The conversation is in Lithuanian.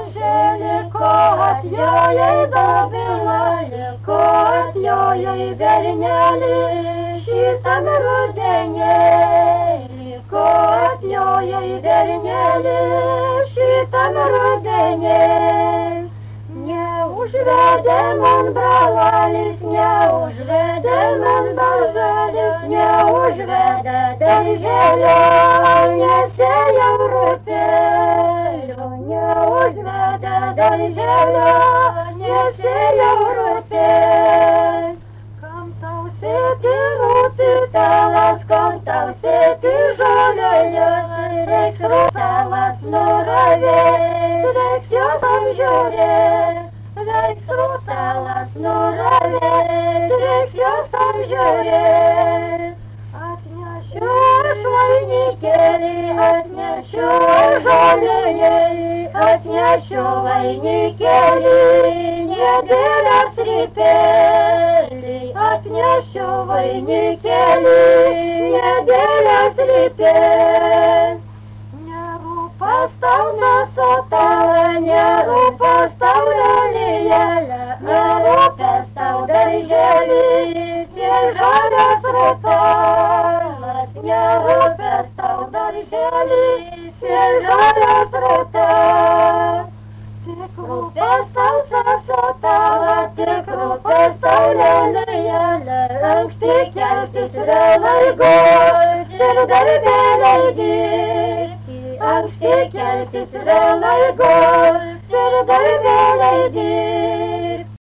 darželį, ko atjojo į dobilą, ko atjojo į bernelį, šitam rudenį, ko atjojo į bernelį, šitam rudenį. Neužvedė man bravalis, neužvedė man darželis, neužvedė darželio, nesėjau rūpelio, neužvedė darželio, nesėjau rūpelio. Kam tau sėti rūpitelas, kam tau sėti žolelės, reiks rūpelas nuravėt, reiks jos apžiūrėt. Reiks rūpelas nuravėt, reiks jos apžiūrėt. Atnešiu aš vainikėlį, atnešiu žolelį, atnešiu vainikėlį, nedėlės rytelį. Atnešiu vainikėlį, nedėlės rytelį. Nerūpas tau sasotala, nerūpas tau lelijėlė, nerūpės tau darželis ir žalias rūpelas, nerūpės tau darželis ir žalias rūpelas. Tik rūpės tau sasotala, tik rūpės tau lelijėlė, anksti keltis vėlai gulti ir darbėliai dirbti. Anksti keltis vėlai gulti ir darbėliai dirbti.